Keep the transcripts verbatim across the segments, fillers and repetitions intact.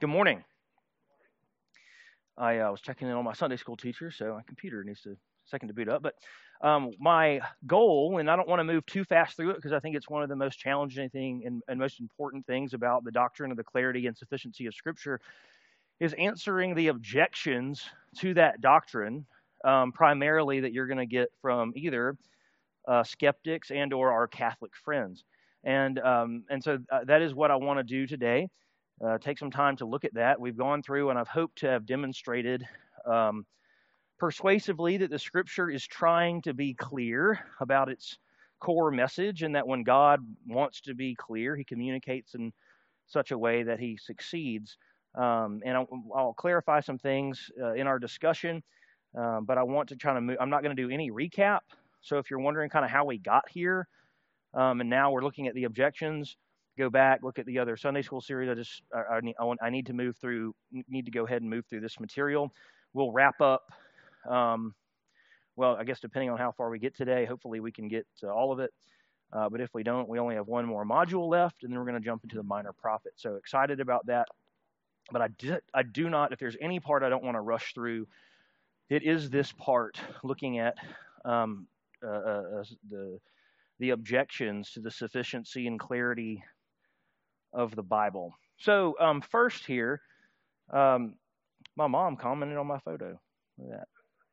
Good morning. I uh, was checking in on my Sunday school teacher, so my computer needs to a second to boot up. But um, my goal, and I don't want to move too fast through it because I think it's one of the most challenging thing and, and most important things about the doctrine of the clarity and sufficiency of Scripture, is answering the objections to that doctrine, um, primarily that you're going to get from either uh, skeptics and or our Catholic friends. And um, and so uh, that is what I want to do today. Uh, take some time to look at that. We've gone through, and I've hoped to have demonstrated um, persuasively that the Scripture is trying to be clear about its core message, and that when God wants to be clear, He communicates in such a way that He succeeds. Um, and I'll, I'll clarify some things uh, in our discussion, uh, but I want to try to move. I'm not going to do any recap. So if you're wondering kind of how we got here, um, and now we're looking at the objections, go back, look at the other Sunday school series. I just I, I, need, I, want, I need to move through, need to go ahead and move through this material. We'll wrap up. Um, well, I guess depending on how far we get today, hopefully we can get to all of it. Uh, but if we don't, we only have one more module left, and then we're going to jump into the minor prophet. So excited about that. But I do, I do not, if there's any part I don't want to rush through, it is this part looking at um, uh, uh, the the objections to the sufficiency and clarity of the Bible. So um, first here, um, my mom commented on my photo. Look at that.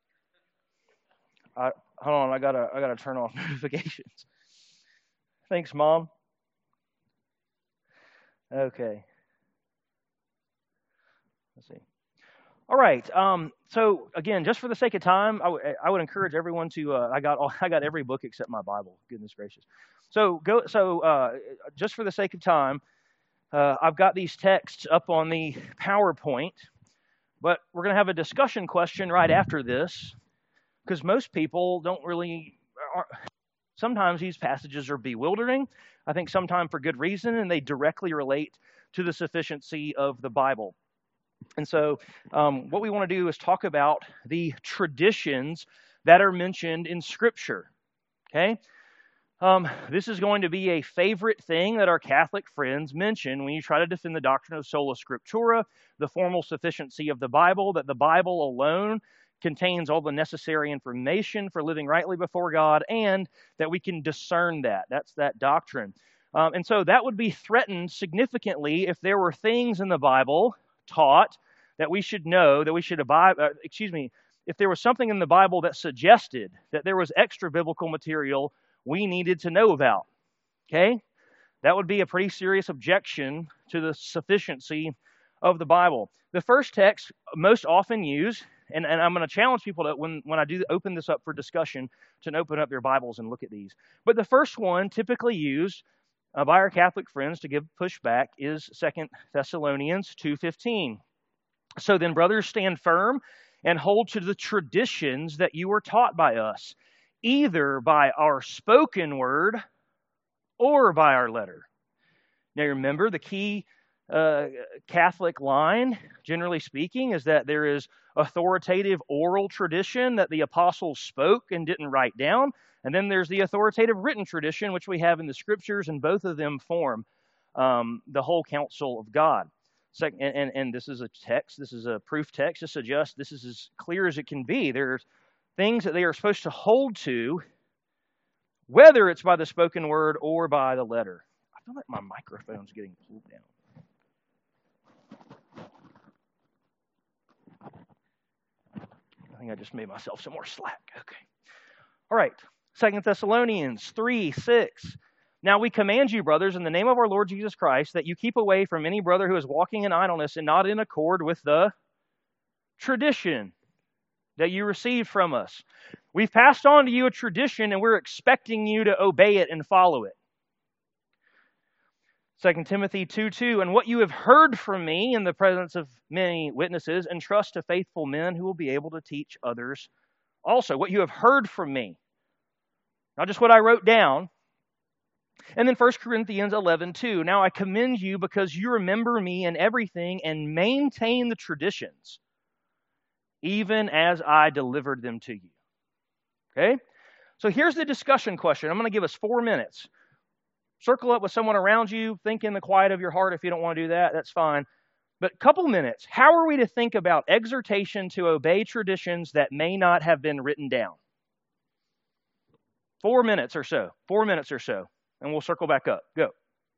I, hold on, I gotta I gotta turn off notifications. Thanks, Mom. Okay. Let's see. All right. Um, so again, just for the sake of time, I, w- I would encourage everyone to. Uh, I got all, I got every book except my Bible. Goodness gracious. So go. So uh, just for the sake of time, uh, I've got these texts up on the PowerPoint, but we're going to have a discussion question right after this, because most people don't really. Are, sometimes these passages are bewildering. I think sometimes for good reason, and they directly relate to the sufficiency of the Bible. And so um, what we want to do is talk about the traditions that are mentioned in Scripture, okay? Um, this is going to be a favorite thing that our Catholic friends mention when you try to defend the doctrine of sola scriptura, the formal sufficiency of the Bible, that the Bible alone contains all the necessary information for living rightly before God, and that we can discern that. That's that doctrine. Um, and so that would be threatened significantly if there were things in the Bible taught that we should know, that we should abide, uh, excuse me, if there was something in the Bible that suggested that there was extra biblical material we needed to know about, okay? That would be a pretty serious objection to the sufficiency of the Bible. The first text most often used, and, and I'm going to challenge people to, when, when I do open this up for discussion, to open up their Bibles and look at these. But the first one typically used Uh, by our Catholic friends to give pushback is Second Thessalonians two fifteen. So then, brothers, stand firm and hold to the traditions that you were taught by us, either by our spoken word or by our letter. Now remember, the key uh, Catholic line, generally speaking, is that there is authoritative oral tradition that the apostles spoke and didn't write down. And then there's the authoritative written tradition, which we have in the Scriptures, and both of them form um, the whole counsel of God. Second, and, and, and this is a text, this is a proof text to suggest this is as clear as it can be. There's things that they are supposed to hold to, whether it's by the spoken word or by the letter. I feel like my microphone's getting pulled down. I think I just made myself some more slack. Okay. All right. Second Thessalonians three six. Now we command you, brothers, in the name of our Lord Jesus Christ, that you keep away from any brother who is walking in idleness and not in accord with the tradition that you received from us. We've passed on to you a tradition, and we're expecting you to obey it and follow it. Second Timothy two two, and what you have heard from me in the presence of many witnesses, entrust to faithful men who will be able to teach others also. What you have heard from me. Not just what I wrote down. And then First Corinthians eleven two, now I commend you because you remember me in everything and maintain the traditions, even as I delivered them to you. Okay? So here's the discussion question. I'm going to give us four minutes. Circle up with someone around you. Think in the quiet of your heart. If you don't want to do that, that's fine. But couple minutes, how are we to think about exhortation to obey traditions that may not have been written down? Four minutes or so. Four minutes or so. And we'll circle back up. Go.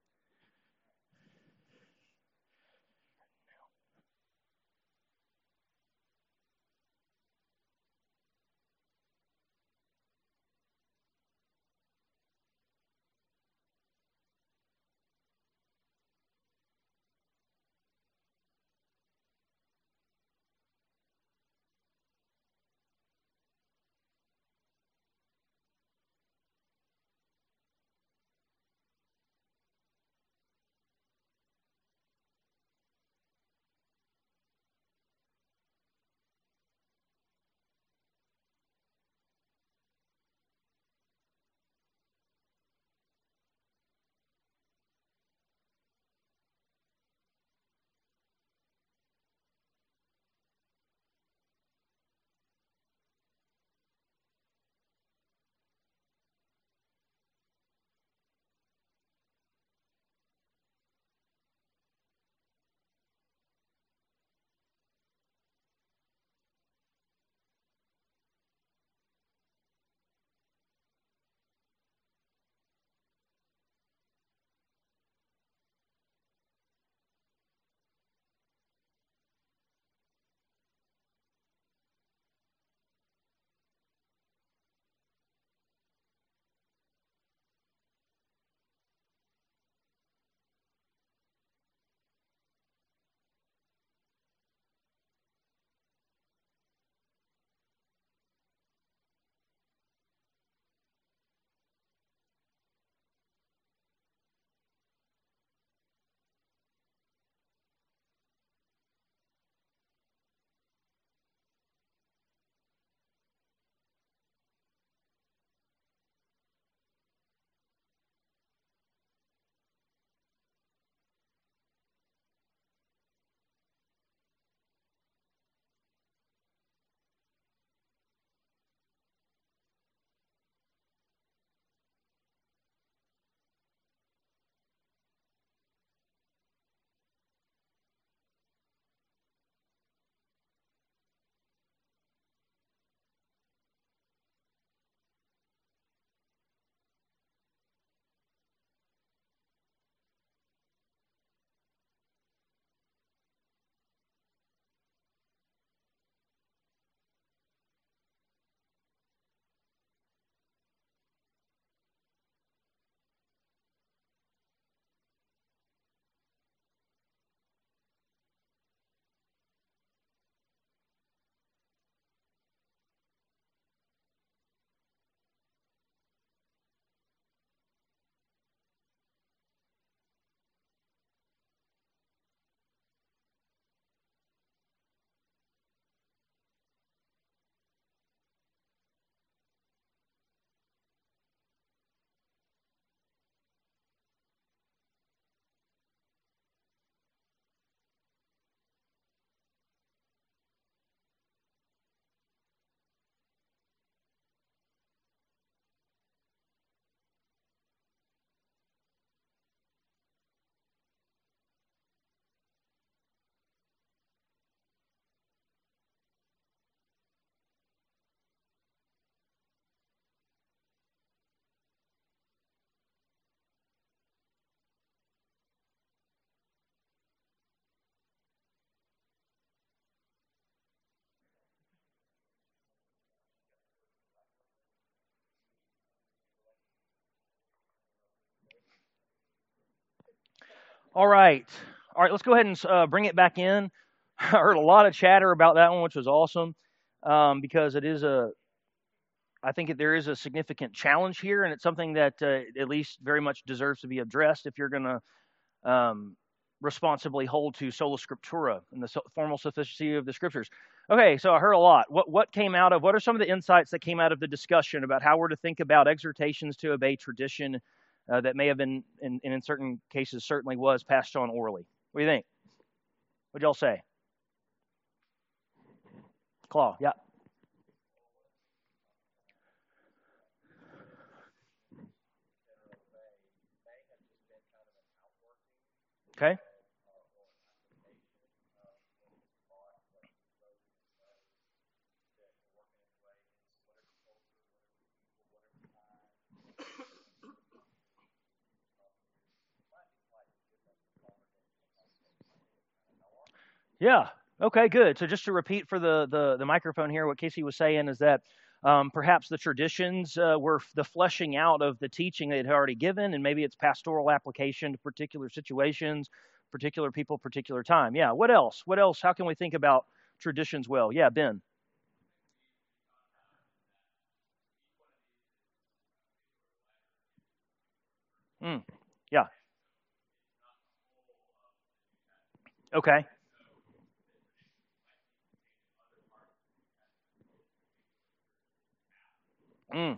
All right. All right, let's go ahead and uh, bring it back in. I heard a lot of chatter about that one, which was awesome, um, because it is a, I think that there is a significant challenge here, and it's something that uh, at least very much deserves to be addressed if you're going to um, responsibly hold to sola scriptura and the so- formal sufficiency of the scriptures. Okay, so I heard a lot. What what came out of? What are some of the insights that came out of the discussion about how we're to think about exhortations to obey tradition uh, that may have been, and in, in certain cases, certainly was passed on orally? What do you think? What'd y'all say? Claw, yeah. Okay. Yeah. Okay, good. So just to repeat for the the, the microphone here, what Casey was saying is that um, perhaps the traditions uh, were f- the fleshing out of the teaching they had already given, and maybe it's pastoral application to particular situations, particular people, particular time. Yeah. What else? What else? How can we think about traditions well? Yeah, Ben. Mm, yeah. Okay. Mm.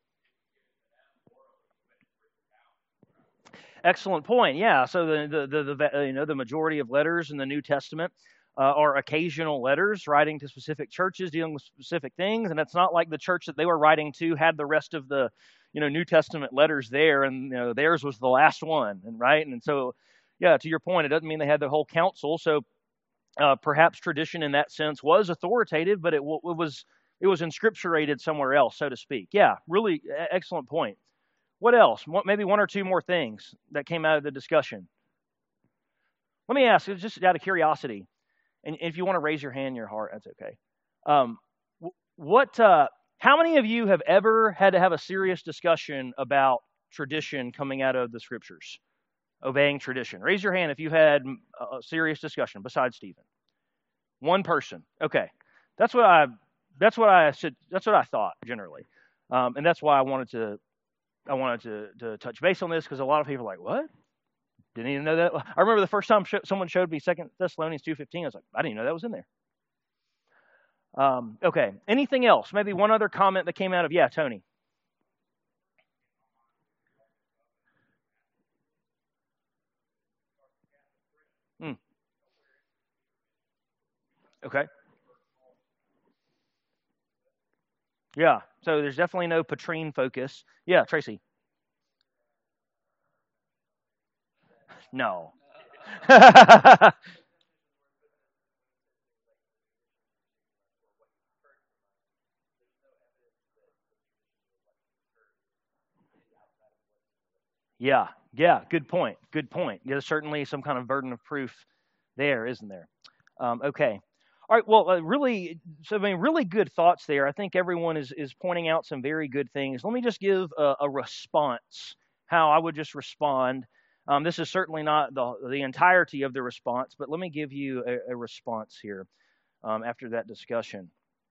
Excellent point. Yeah. So the the the, the va- you know the majority of letters in the New Testament uh, are occasional letters writing to specific churches dealing with specific things, and it's not like the church that they were writing to had the rest of the you know New Testament letters there, and you know theirs was the last one, and right. And so, yeah, to your point, it doesn't mean they had the whole council. So uh, perhaps tradition in that sense was authoritative, but it, w- it was it was inscripturated somewhere else, so to speak. Yeah, really e- excellent point. What else? What, maybe one or two more things that came out of the discussion. Let me ask, just out of curiosity, and if you want to raise your hand in your heart, that's okay. Um, what? Uh, how many of you have ever had to have a serious discussion about tradition coming out of the scriptures, obeying tradition? Raise your hand if you had a serious discussion besides Stephen. One person. Okay, that's what I. That's what I said. That's what I thought generally, um, and that's why I wanted to. I wanted to, to touch base on this because a lot of people are like, "What? Didn't even know that." I remember the first time sh- someone showed me Second Thessalonians two fifteen. I was like, I didn't even know that was in there. Um, okay. Anything else? Maybe one other comment that came out of yeah, Tony. Mm, okay. Yeah. So there's definitely no Patrine focus. Yeah, Tracy. No. Yeah. Yeah. Good point. Good point. There's certainly some kind of burden of proof there, isn't there? Um, okay. All right. Well, uh, really, so I mean, really good thoughts there. I think everyone is is pointing out some very good things. Let me just give a, a response. How I would just respond. Um, this is certainly not the the entirety of the response, but let me give you a, a response here um, after that discussion.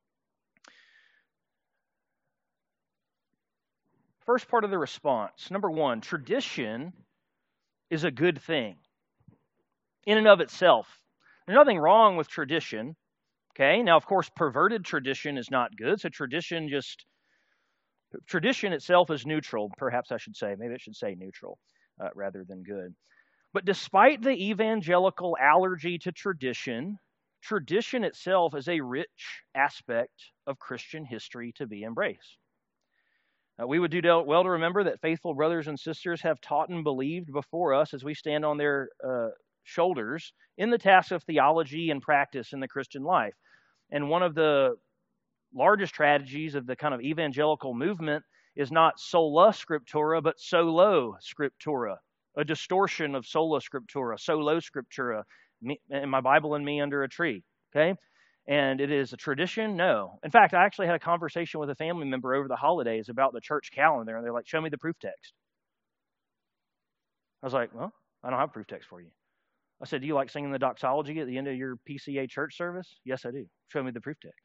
First part of the response. Number one, tradition is a good thing in and of itself. There's nothing wrong with tradition. Okay. Now, of course, perverted tradition is not good. So tradition just tradition itself is neutral. Perhaps I should say. Maybe it should say neutral uh, rather than good. But despite the evangelical allergy to tradition, tradition itself is a rich aspect of Christian history to be embraced. Uh, we would do well to remember that faithful brothers and sisters have taught and believed before us as we stand on their uh, shoulders in the task of theology and practice in the Christian life. And one of the largest tragedies of the kind of evangelical movement is not sola scriptura, but solo scriptura, a distortion of sola scriptura, solo scriptura, me, and my Bible and me under a tree. Okay? And it is a tradition? No. In fact, I actually had a conversation with a family member over the holidays about the church calendar, and they're like, show me the proof text. I was like, well, I don't have a proof text for you. I said, do you like singing the doxology at the end of your P C A church service? Yes, I do. Show me the proof text.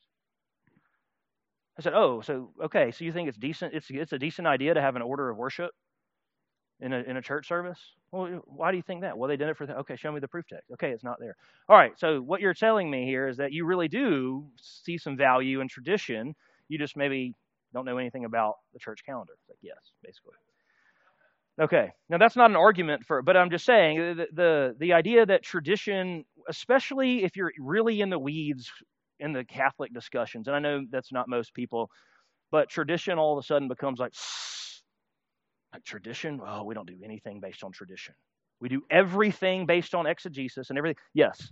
I said, oh, so, okay, so you think it's decent, it's, it's a decent idea to have an order of worship in a, in a church service? Well, why do you think that? Well, they did it for that. Okay, show me the proof text. Okay, it's not there. All right, so what you're telling me here is that you really do see some value in tradition. You just maybe don't know anything about the church calendar. It's like, yes, basically. Okay, now that's not an argument for, but I'm just saying the, the the idea that tradition, especially if you're really in the weeds in the Catholic discussions, and I know that's not most people, but tradition all of a sudden becomes like, like tradition. Oh, we don't do anything based on tradition. We do everything based on exegesis and everything. Yes,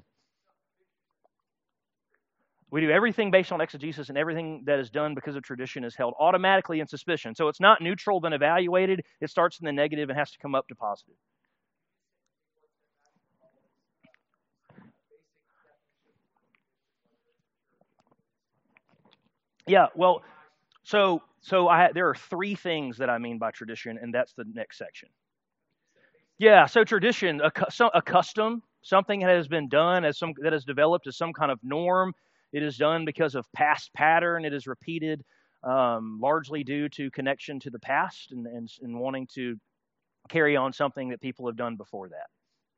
we do everything based on exegesis, and everything that is done because of tradition is held automatically in suspicion. So it's not neutral, then evaluated. It starts in the negative and has to come up to positive. Yeah, well, so so I there are three things that I mean by tradition, and that's the next section. Yeah, so tradition, a, cu- so- a custom, something that has been done as some that has developed as some kind of norm. It is done because of past pattern. It is repeated, um, largely due to connection to the past and, and and wanting to carry on something that people have done before that.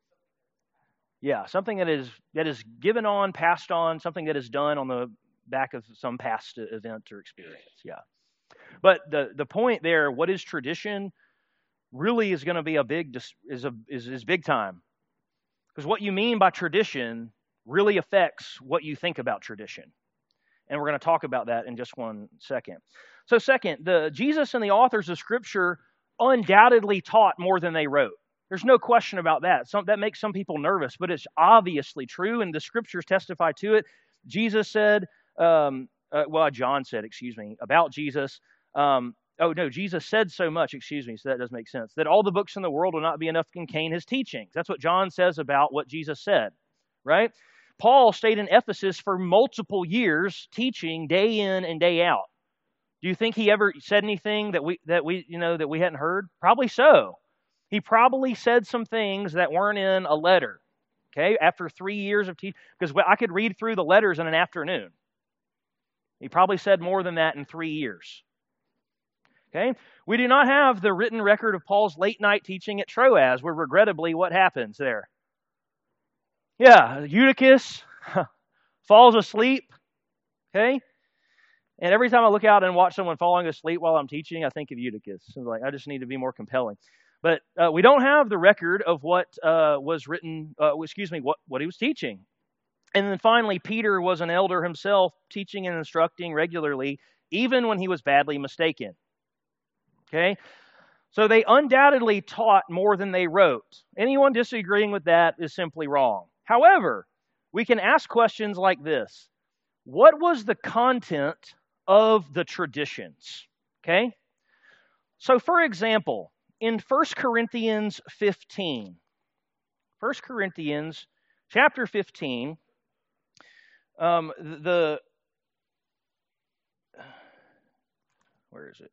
Yeah, something that is that is given on, passed on, something that is done on the back of some past event or experience. Yeah, but the the point there, what is tradition? Really is going to be a big dis- is a is, is big time, because what you mean by tradition really affects what you think about tradition, and we're going to talk about that in just one second. So second, the Jesus and the authors of Scripture undoubtedly taught more than they wrote. There's no question about that. Some, that makes some people nervous, but it's obviously true, and the Scriptures testify to it. Jesus said, um, uh, well, John said, excuse me, about Jesus. Um, oh no, Jesus said so much, excuse me, so that does make sense, that all the books in the world will not be enough to contain his teachings. That's what John says about what Jesus said, right? Paul stayed in Ephesus for multiple years, teaching day in and day out. Do you think he ever said anything that we that we you know that we hadn't heard? Probably so. He probably said some things that weren't in a letter. Okay, after three years of teaching, because I could read through the letters in an afternoon. He probably said more than that in three years. Okay, we do not have the written record of Paul's late night teaching at Troas, where regrettably what happens there? Yeah, Eutychus falls asleep. Okay, and every time I look out and watch someone falling asleep while I'm teaching, I think of Eutychus. I'm like, I just need to be more compelling. But uh, we don't have the record of what uh, was written, uh, excuse me, what, what he was teaching. And then finally, Peter was an elder himself, teaching and instructing regularly, even when he was badly mistaken. Okay? So they undoubtedly taught more than they wrote. Anyone disagreeing with that is simply wrong. However, we can ask questions like this. What was the content of the traditions? Okay? So for example, in First Corinthians fifteen, First Corinthians chapter fifteen, um, the, where is it?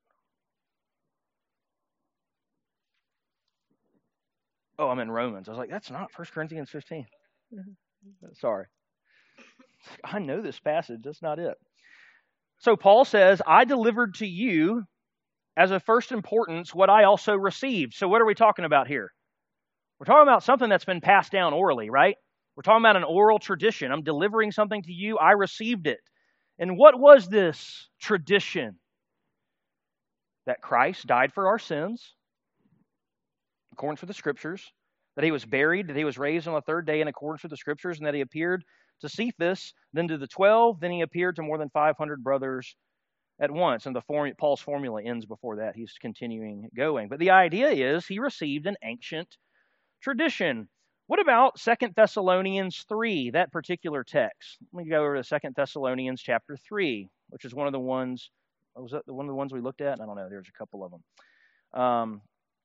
Oh, I'm in Romans. I was like, that's not First Corinthians fifteen. Sorry. I know this passage. That's not it. So Paul says, I delivered to you as of first importance what I also received. So what are we talking about here? We're talking about something that's been passed down orally, right? We're talking about an oral tradition. I'm delivering something to you. I received it. And what was this tradition? That Christ died for our sins, according to the Scriptures, that he was buried, that he was raised on the third day in accordance with the Scriptures, and that he appeared to Cephas, then to the twelve, then he appeared to more than five hundred brothers at once. And the form, Paul's formula ends before that. He's continuing going. But the idea is he received an ancient tradition. What about Second Thessalonians three, that particular text? Let me go over to Second Thessalonians chapter three, which is one of the ones, was that the one of the ones we looked at? I don't know. There's a couple of them. Um,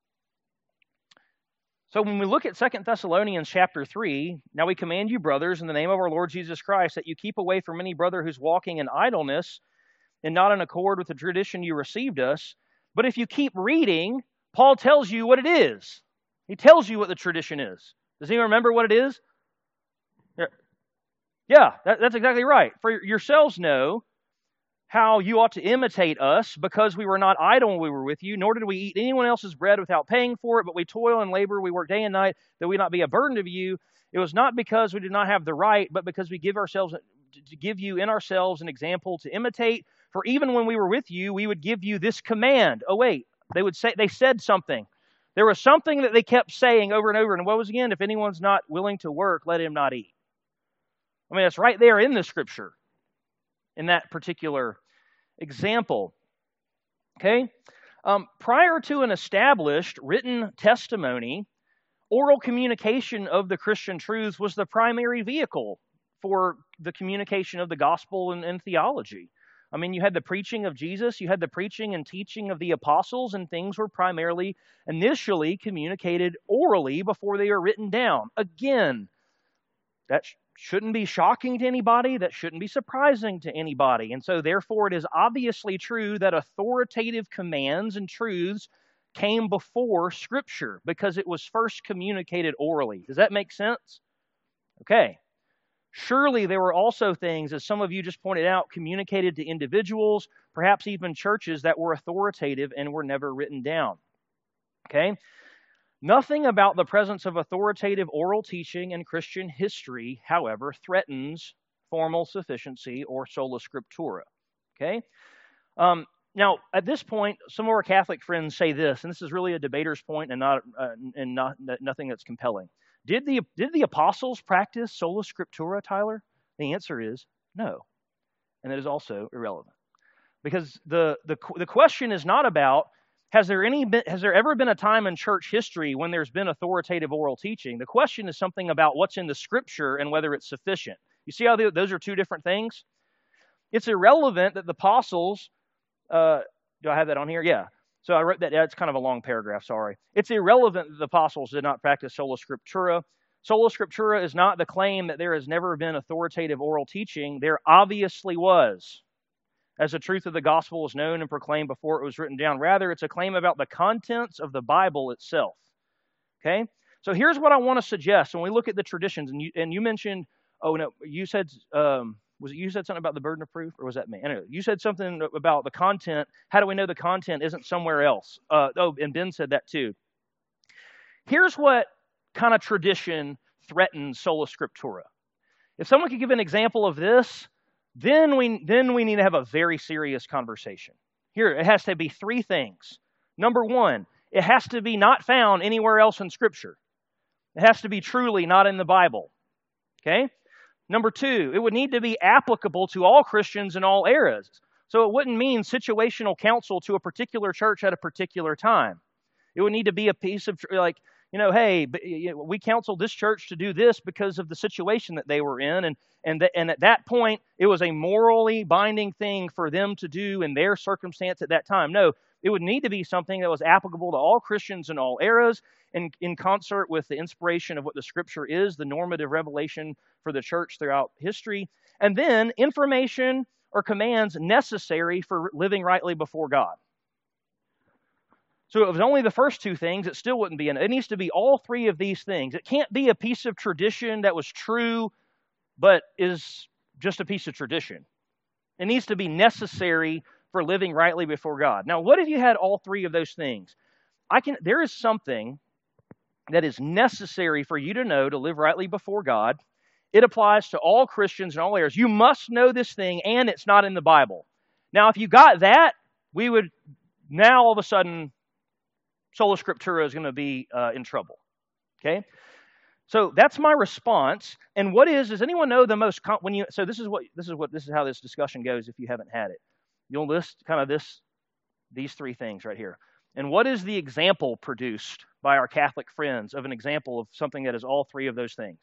So when we look at Second Thessalonians chapter three, now we command you, brothers, in the name of our Lord Jesus Christ, that you keep away from any brother who's walking in idleness and not in accord with the tradition you received us. But if you keep reading, Paul tells you what it is. He tells you what the tradition is. Does anyone remember what it is? Yeah, that, that's exactly right. For yourselves know how you ought to imitate us, because we were not idle when we were with you, nor did we eat anyone else's bread without paying for it, but we toil and labor, we work day and night, that we not be a burden to you. It was not because we did not have the right, but because we give ourselves to give you in ourselves an example to imitate. For even when we were with you, we would give you this command. Oh wait, they would say they said something. There was something that they kept saying over and over. And what was again? If anyone's not willing to work, let him not eat. I mean, it's right there in the Scripture, in that particular example. Okay? Um, prior to an established written testimony, oral communication of the Christian truths was the primary vehicle for the communication of the gospel and, and theology. I mean, you had the preaching of Jesus, you had the preaching and teaching of the apostles, and things were primarily initially communicated orally before they were written down. Again, that shouldn't be shocking to anybody. That shouldn't be surprising to anybody. And so, therefore, it is obviously true that authoritative commands and truths came before Scripture because it was first communicated orally. Does that make sense? Okay. Surely there were also things, as some of you just pointed out, communicated to individuals, perhaps even churches, that were authoritative and were never written down. Okay? Nothing about the presence of authoritative oral teaching in Christian history, however, threatens formal sufficiency or sola scriptura. Okay? Um, now, at this point, some of our Catholic friends say this, and this is really a debater's point and not uh, and not nothing that's compelling. Did the did the apostles practice sola scriptura, Tyler? The answer is no, and it is also irrelevant, because the the the question is not about has there any been, has there ever been a time in church history when there's been authoritative oral teaching. The question is something about what's in the Scripture and whether it's sufficient. You see how the, those are two different things? It's irrelevant that the apostles. Uh, do I have that on here? Yeah. So I wrote that. Yeah, it's kind of a long paragraph. Sorry. It's irrelevant that the apostles did not practice sola scriptura. Sola scriptura is not the claim that there has never been authoritative oral teaching. There obviously was, as the truth of the gospel was known and proclaimed before it was written down. Rather, it's a claim about the contents of the Bible itself. Okay? So here's what I want to suggest when we look at the traditions. And you, and you mentioned, oh, no, you said, um, was it you said something about the burden of proof, or was that me? Anyway, you said something about the content. How do we know the content isn't somewhere else? Uh, oh, and Ben said that too. Here's what kind of tradition threatens sola scriptura. If someone could give an example of this, then we then we need to have a very serious conversation. Here, it has to be three things. Number one, it has to be not found anywhere else in Scripture. It has to be truly not in the Bible. Okay? Number two, it would need to be applicable to all Christians in all eras. So it wouldn't mean situational counsel to a particular church at a particular time. It would need to be a piece of, like, you know, hey, we counseled this church to do this because of the situation that they were in. And and, the, and at that point, it was a morally binding thing for them to do in their circumstance at that time. No, it would need to be something that was applicable to all Christians in all eras, and in concert with the inspiration of what the Scripture is, the normative revelation for the church throughout history. And then information or commands necessary for living rightly before God. So if it was only the first two things, it still wouldn't be in it. It needs to be all three of these things. It can't be a piece of tradition that was true, but is just a piece of tradition. It needs to be necessary for living rightly before God. Now, what if you had all three of those things? I can. There is something that is necessary for you to know to live rightly before God. It applies to all Christians in all areas. You must know this thing, and it's not in the Bible. Now, if you got that, we would now all of a sudden, sola scriptura is going to be uh, in trouble. Okay, so that's my response. And what is? Does anyone know the most? Com- when you so this is what this is what this is how this discussion goes. If you haven't had it, you'll list kind of this these three things right here. And what is the example produced by our Catholic friends of an example of something that is all three of those things?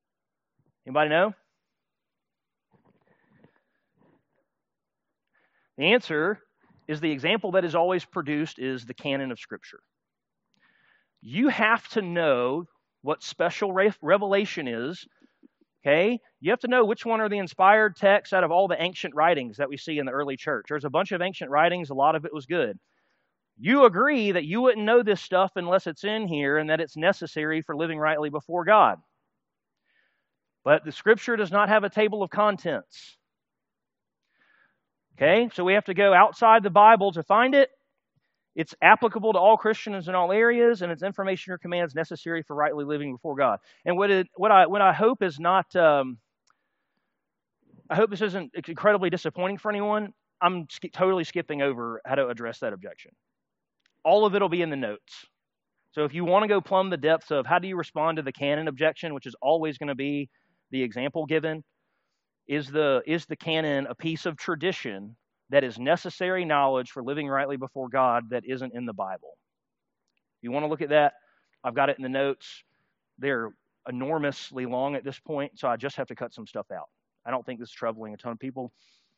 Anybody know? The answer is the example that is always produced is the canon of Scripture. You have to know what special re- revelation is, okay? You have to know which one are the inspired texts out of all the ancient writings that we see in the early church. There's a bunch of ancient writings. A lot of it was good. You agree that you wouldn't know this stuff unless it's in here and that it's necessary for living rightly before God. But the Scripture does not have a table of contents. Okay, so we have to go outside the Bible to find it. It's applicable to all Christians in all areas, and it's information or commands necessary for rightly living before God. And what it, what I what I hope is not, um, I hope this isn't incredibly disappointing for anyone. I'm sk- totally skipping over how to address that objection. All of it will be in the notes. So if you want to go plumb the depths of how do you respond to the canon objection, which is always going to be the example given, is the is the canon a piece of tradition that is necessary knowledge for living rightly before God that isn't in the Bible? If you want to look at that, I've got it in the notes. They're enormously long at this point, so I just have to cut some stuff out. I don't think this is troubling a ton of people.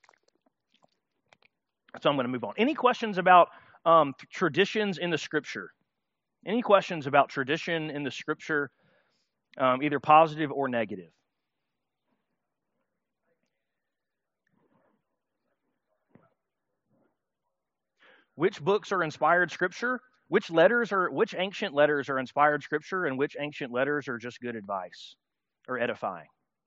So I'm going to move on. Any questions about um, traditions in the Scripture? Any questions about tradition in the Scripture, um, either positive or negative? Which books are inspired scripture? Which letters are which ancient letters are inspired scripture and which ancient letters are just good advice or edifying?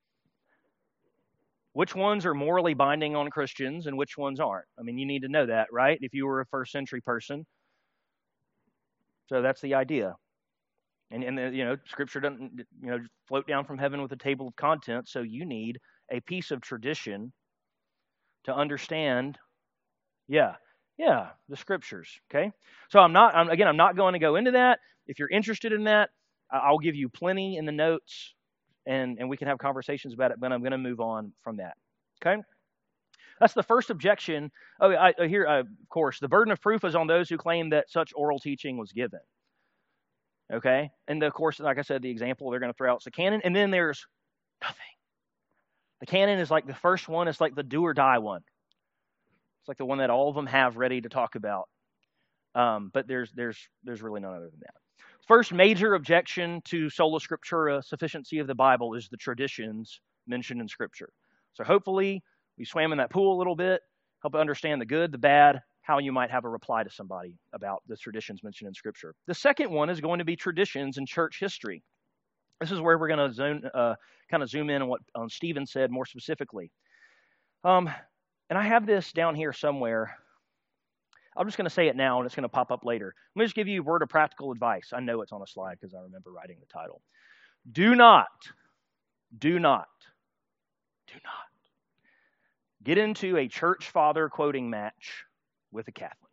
Which ones are morally binding on Christians and which ones aren't? I mean, you need to know that, right? If you were a first century person. So that's the idea. And, and the, you know, Scripture doesn't, you know, float down from heaven with a table of contents. So you need a piece of tradition to understand, yeah, yeah, the Scriptures. Okay. So I'm not, I'm, again, I'm not going to go into that. If you're interested in that, I'll give you plenty in the notes, and and we can have conversations about it. But I'm going to move on from that. Okay. That's the first objection. Oh, I, I here, uh, of course, the burden of proof is on those who claim that such oral teaching was given. Okay? And of course, like I said, the example they're going to throw out is the canon, and then there's nothing. The canon is like the first one. It's like the do or die one. It's like the one that all of them have ready to talk about. Um, but there's there's there's really none other than that. First major objection to sola scriptura, sufficiency of the Bible, is the traditions mentioned in Scripture. So hopefully we swam in that pool a little bit, help understand the good, the bad, how you might have a reply to somebody about the traditions mentioned in Scripture. The second one is going to be traditions in church history. This is where we're going to zone, uh, kind of zoom in on what um, Stephen said more specifically. Um, and I have this down here somewhere. I'm just going to say it now, and it's going to pop up later. Let me just give you a word of practical advice. I know it's on a slide because I remember writing the title. Do not, do not, do not get into a church father quoting match with a Catholic.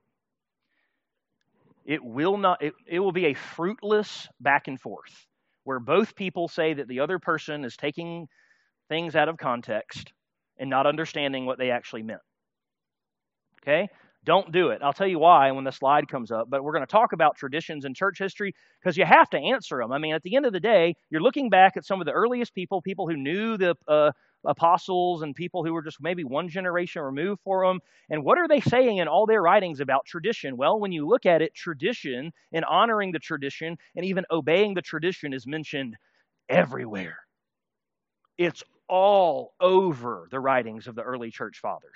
It will not. It, it will be a fruitless back and forth where both people say that the other person is taking things out of context and not understanding what they actually meant. Okay? Don't do it. I'll tell you why when the slide comes up, but we're going to talk about traditions in church history because you have to answer them. I mean, at the end of the day, you're looking back at some of the earliest people, people who knew the uh, apostles and people who were just maybe one generation removed from them. And what are they saying in all their writings about tradition? Well, when you look at it, tradition and honoring the tradition and even obeying the tradition is mentioned everywhere. It's all over the writings of the early church fathers.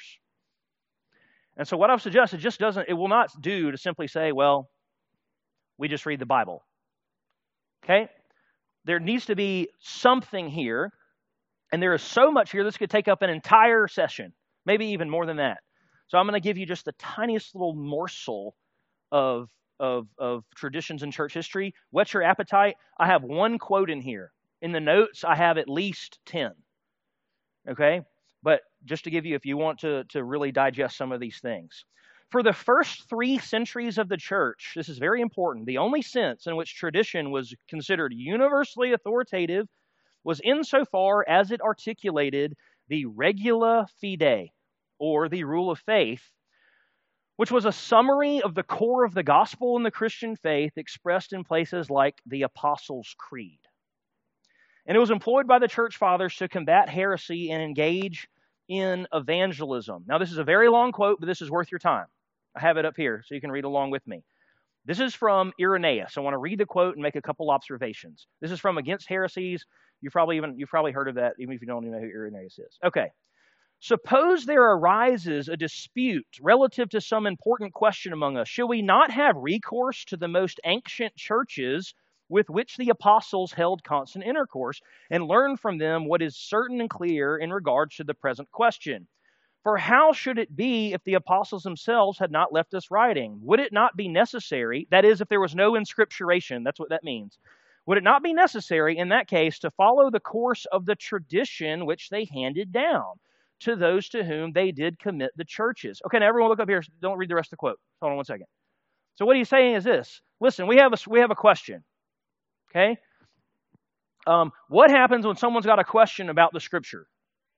And so what I've suggested just doesn't, it will not do to simply say, well, we just read the Bible. Okay? There needs to be something here, and there is so much here this could take up an entire session, maybe even more than that. So I'm going to give you just the tiniest little morsel of, of, of traditions in church history. Whet your appetite. I have one quote in here. In the notes, I have at least ten. Okay? But just to give you, if you want to, to really digest some of these things. For the first three centuries of the church, this is very important, the only sense in which tradition was considered universally authoritative was insofar as it articulated the regula fide, or the rule of faith, which was a summary of the core of the gospel and the Christian faith expressed in places like the Apostles' Creed. And it was employed by the church fathers to combat heresy and engage in evangelism. Now, this is a very long quote, but this is worth your time. I have it up here so you can read along with me. This is from Irenaeus. I want to read the quote and make a couple observations. This is from Against Heresies. You've probably even you've probably heard of that, even if you don't even know who Irenaeus is. Okay. Suppose there arises a dispute relative to some important question among us. Should we not have recourse to the most ancient churches with which the apostles held constant intercourse, and learn from them what is certain and clear in regards to the present question? For how should it be if the apostles themselves had not left us writing? Would it not be necessary, that is, if there was no inscripturation, that's what that means, would it not be necessary in that case to follow the course of the tradition which they handed down to those to whom they did commit the churches? Okay, now everyone look up here. Don't read the rest of the quote. Hold on one second. So what he's saying is this. Listen, we have a, we have a question. Okay? Um, what happens when someone's got a question about the Scripture?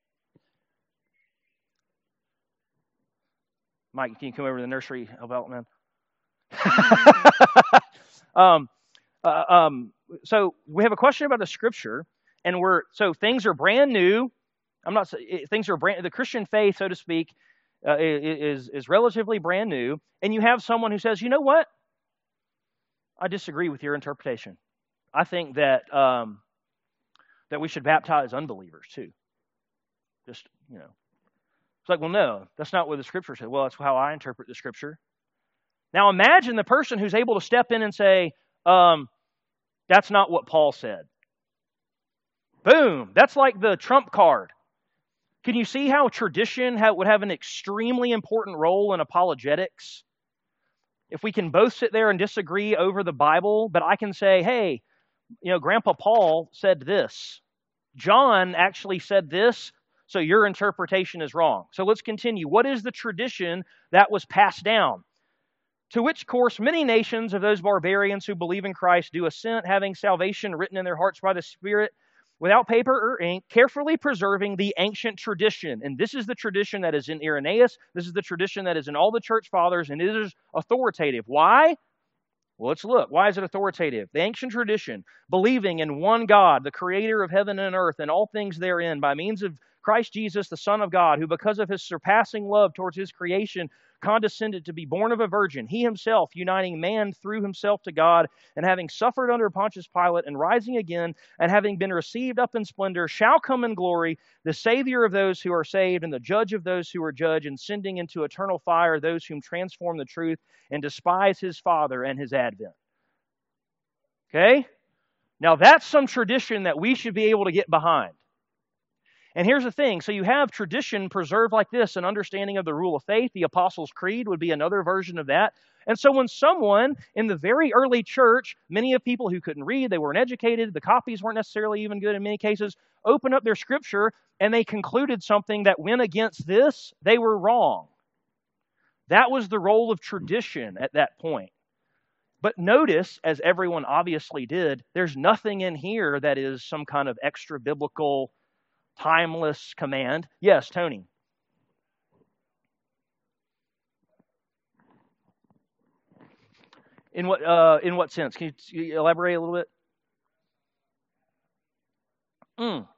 Mike, can you come over to the nursery, help out, man? um, uh, um, so we have a question about the Scripture, and we're so things are brand new. I'm not things are brand. The Christian faith, so to speak, uh, is is relatively brand new, and you have someone who says, you know what? I disagree with your interpretation. I think that um, that we should baptize unbelievers too. Just, you know. It's like, well, no, that's not what the Scripture says. Well, that's how I interpret the Scripture. Now imagine the person who's able to step in and say, um, that's not what Paul said. Boom. That's like the trump card. Can you see how tradition would have an extremely important role in apologetics? If we can both sit there and disagree over the Bible, but I can say, hey, you know, Grandpa Paul said this. John actually said this, so your interpretation is wrong. So let's continue. What is the tradition that was passed down? To which course many nations of those barbarians who believe in Christ do assent, having salvation written in their hearts by the Spirit, without paper or ink, carefully preserving the ancient tradition. And this is the tradition that is in Irenaeus. This is the tradition that is in all the church fathers, and it is authoritative. Why? Well, let's look. Why is it authoritative? The ancient tradition, believing in one God, the creator of heaven and earth and all things therein, by means of Christ Jesus, the Son of God, who because of his surpassing love towards his creation condescended to be born of a virgin, he himself uniting man through himself to God, and having suffered under Pontius Pilate, and rising again, and having been received up in splendor, shall come in glory, the Savior of those who are saved, and the Judge of those who are judged, and sending into eternal fire those whom transform the truth, and despise his Father and his advent. Okay? Now that's some tradition that we should be able to get behind. And here's the thing. So you have tradition preserved like this, an understanding of the rule of faith. The Apostles' Creed would be another version of that. And so when someone in the very early church, many of people who couldn't read, they weren't educated, the copies weren't necessarily even good in many cases, open up their scripture and they concluded something that went against this, they were wrong. That was the role of tradition at that point. But notice, as everyone obviously did, there's nothing in here that is some kind of extra biblical timeless command. Yes, Tony. In what uh, in what sense? Can you elaborate a little bit? Mm.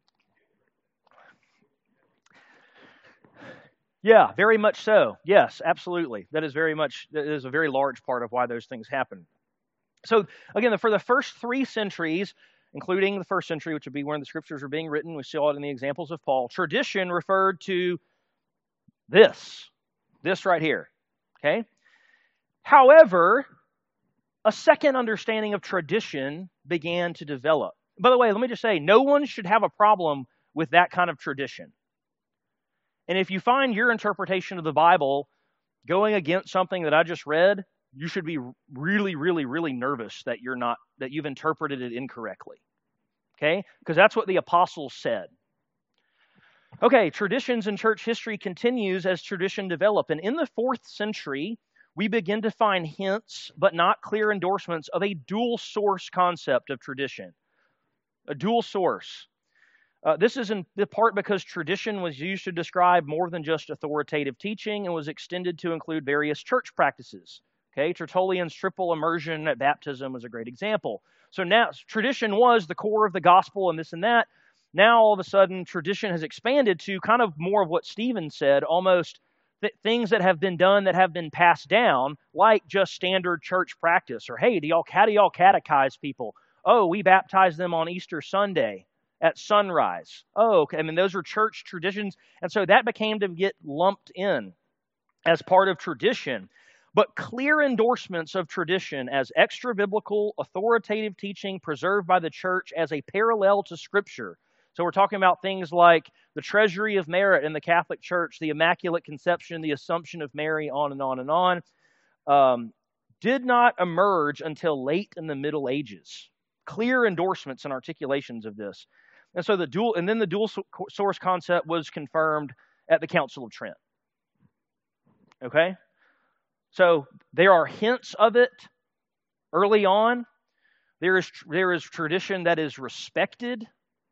Yeah, very much so. Yes, absolutely. That is very much, that is a very large part of why those things happen. So again, for the first three centuries, including the first century, which would be when the scriptures were being written, we saw it in the examples of Paul, tradition referred to this, this right here, okay? However, a second understanding of tradition began to develop. By the way, let me just say, no one should have a problem with that kind of tradition. And if you find your interpretation of the Bible going against something that I just read, you should be really, really, really nervous that you're not, that you've interpreted it incorrectly. Okay? Because that's what the apostles said. Okay, traditions in church history continues as tradition developed. And in the fourth century, we begin to find hints, but not clear endorsements, of a dual source concept of tradition. A dual source. Uh, this is in part because tradition was used to describe more than just authoritative teaching and was extended to include various church practices. Okay, Tertullian's triple immersion at baptism was a great example. So now tradition was the core of the gospel and this and that. Now all of a sudden tradition has expanded to kind of more of what Stephen said, almost th- things that have been done that have been passed down, like just standard church practice. Or hey, do y'all, how do y'all catechize people? Oh, we baptize them on Easter Sunday at sunrise. Oh, okay. I mean, those are church traditions. And so that became to get lumped in as part of tradition. But clear endorsements of tradition as extra-biblical, authoritative teaching preserved by the church as a parallel to Scripture. So we're talking about things like the treasury of merit in the Catholic Church, the Immaculate Conception, the Assumption of Mary, on and on and on, um, did not emerge until late in the Middle Ages. Clear endorsements and articulations of this. And so the dual, and then the dual source concept was confirmed at the Council of Trent. Okay? So there are hints of it early on. There is there is tradition that is respected,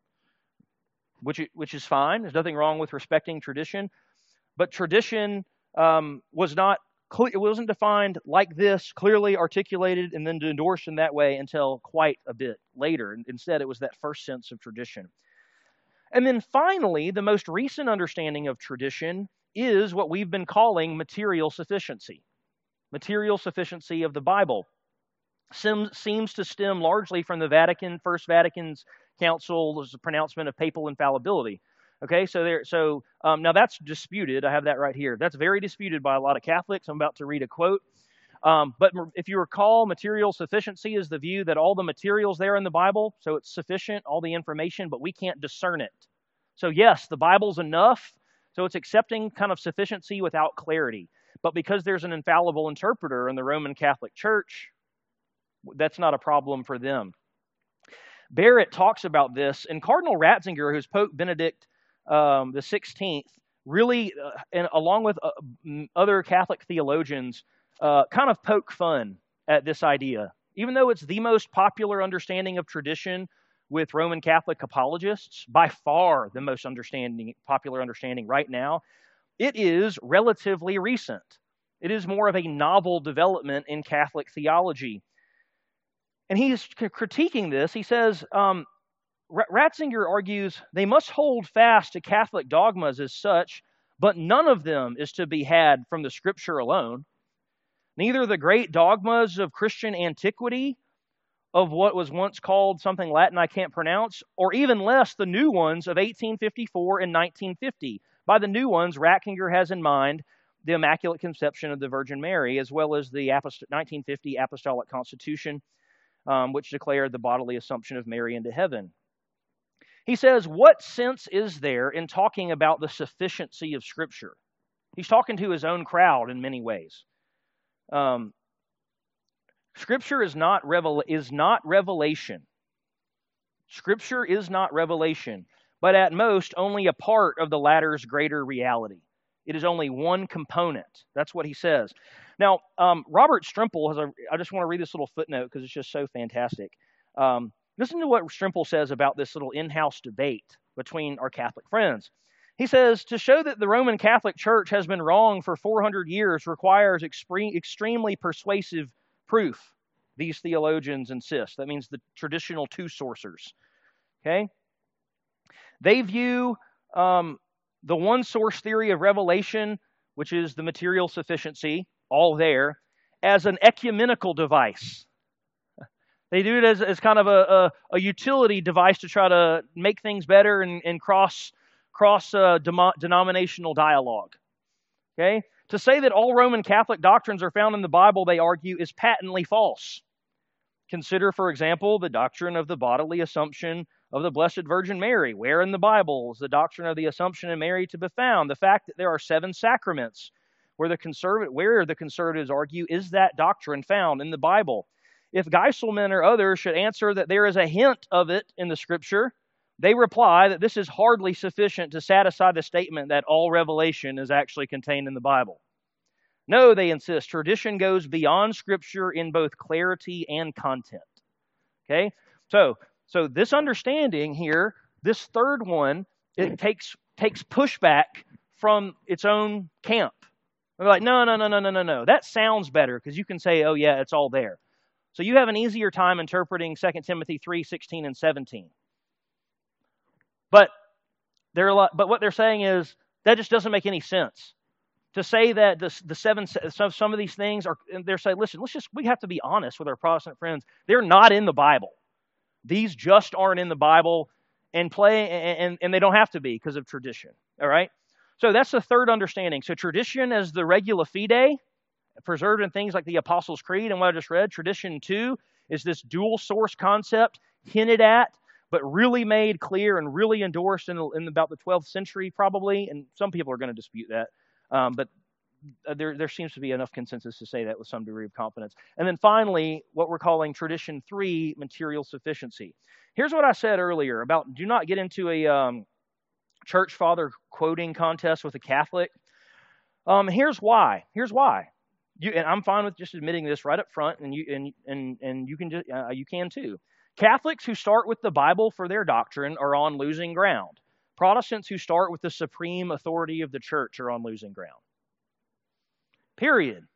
which which is fine. There's nothing wrong with respecting tradition, but tradition um, was not it wasn't defined like this, clearly articulated, and then endorsed in that way until quite a bit later. Instead, it was that first sense of tradition. And then finally, the most recent understanding of tradition is what we've been calling material sufficiency. Material sufficiency of the Bible seems, seems to stem largely from the Vatican, First Vatican's Council's pronouncement of papal infallibility. Okay, so there, so um, now that's disputed. I have that right here. That's very disputed by a lot of Catholics. I'm about to read a quote. Um, but if you recall, material sufficiency is the view that all the materials there in the Bible, so it's sufficient, all the information, but we can't discern it. So yes, the Bible's enough, so it's accepting kind of sufficiency without clarity. But because there's an infallible interpreter in the Roman Catholic Church, that's not a problem for them. Barrett talks about this, and Cardinal Ratzinger, who's Pope Benedict um, the sixteenth, really, uh, and along with uh, other Catholic theologians, uh, kind of poke fun at this idea. Even though it's the most popular understanding of tradition with Roman Catholic apologists, by far the most understanding, popular understanding right now, it is relatively recent. It is more of a novel development in Catholic theology. And he's critiquing this. He says, um, Ratzinger argues, they must hold fast to Catholic dogmas as such, but none of them is to be had from the Scripture alone. Neither the great dogmas of Christian antiquity, of what was once called something Latin I can't pronounce, or even less the new ones of eighteen fifty-four and nineteen fifty. By the new ones, Ratzinger has in mind the Immaculate Conception of the Virgin Mary, as well as the nineteen fifty Apostolic Constitution, Um, which declared the bodily assumption of Mary into heaven. He says, what sense is there in talking about the sufficiency of Scripture? He's talking to his own crowd in many ways. Um, Scripture is not, revel- is not revelation. Scripture is not revelation, but at most only a part of the latter's greater reality. It is only one component. That's what he says. Now, um, Robert Strimple has a, I just want to read this little footnote because it's just so fantastic. Um, listen to what Strimple says about this little in-house debate between our Catholic friends. He says, to show that the Roman Catholic Church has been wrong for four hundred years requires extre- extremely persuasive proof, these theologians insist. That means the traditional two-sourcers. Okay? They view um, the one-source theory of revelation, which is the material sufficiency, all there, as an ecumenical device. They do it as, as kind of a, a, a utility device to try to make things better and, and cross, cross uh, demo, denominational dialogue. Okay? To say that all Roman Catholic doctrines are found in the Bible, they argue, is patently false. Consider, for example, the doctrine of the bodily assumption of the Blessed Virgin Mary. Where in the Bible is the doctrine of the Assumption of Mary to be found? The fact that there are seven sacraments, where the conservative, where the conservatives argue, is that doctrine found in the Bible? If Geiselman or others should answer that there is a hint of it in the Scripture, they reply that this is hardly sufficient to satisfy the statement that all revelation is actually contained in the Bible. No, they insist, tradition goes beyond Scripture in both clarity and content. Okay? So, so this understanding here, this third one, it takes takes pushback from its own camp. They're like, no, no, no, no, no, no, no. That sounds better because you can say, oh yeah, it's all there. So you have an easier time interpreting Second Timothy three, sixteen, and seventeen. But they're a lot, but what they're saying is that just doesn't make any sense. To say that the, the seven, some, some of these things are, they're saying, listen, let's just, we have to be honest with our Protestant friends. They're not in the Bible. These just aren't in the Bible, and play, and, and they don't have to be because of tradition. All right? So that's the third understanding. So tradition as the regula fide, preserved in things like the Apostles' Creed and what I just read. Tradition two is this dual source concept hinted at, but really made clear and really endorsed in, in about the twelfth century probably, and some people are going to dispute that. Um, but there, there seems to be enough consensus to say that with some degree of confidence. And then finally, what we're calling tradition three, material sufficiency. Here's what I said earlier about do not get into a um, church father quoting contest with a Catholic. Um, here's why. Here's why. You, and I'm fine with just admitting this right up front, and you and and and you can just uh, you can too. Catholics who start with the Bible for their doctrine are on losing ground. Protestants who start with the supreme authority of the church are on losing ground. Period.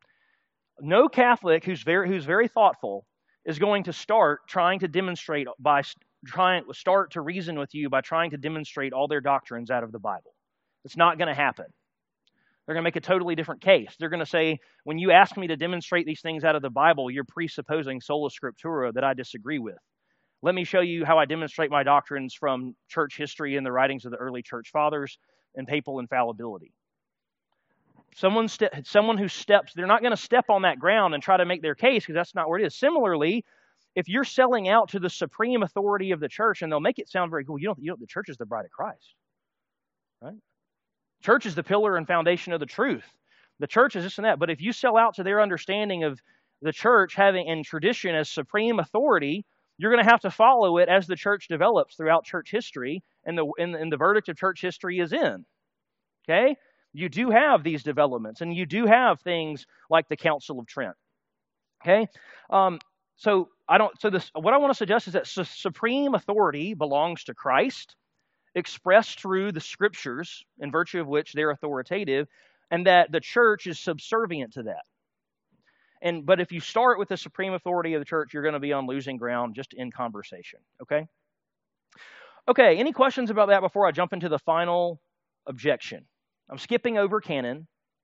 No Catholic who's very who's very thoughtful is going to start trying to demonstrate by trying start to reason with you by trying to demonstrate all their doctrines out of the Bible. It's not going to happen. They're going to make a totally different case. They're going to say, when you ask me to demonstrate these things out of the Bible, you're presupposing sola scriptura that I disagree with. Let me show you how I demonstrate my doctrines from church history and the writings of the early church fathers and papal infallibility. Someone, ste- someone who steps, they're not going to step on that ground and try to make their case because that's not where it is. Similarly, if you're selling out to the supreme authority of the church, and they'll make it sound very cool, you don't, you don't, the church is the bride of Christ, right? Church is the pillar and foundation of the truth. The church is this and that. But if you sell out to their understanding of the church having in tradition as supreme authority, you're going to have to follow it as the church develops throughout church history, and the and, and the verdict of church history is in. Okay? You do have these developments, and you do have things like the Council of Trent. Okay? Um, so I don't. So this. What I want to suggest is that su- supreme authority belongs to Christ, expressed through the Scriptures, in virtue of which they're authoritative, and that the church is subservient to that. And but if you start with the supreme authority of the church, you're going to be on losing ground just in conversation. Okay? Okay, any questions about that before I jump into the final objection? I'm skipping over canon.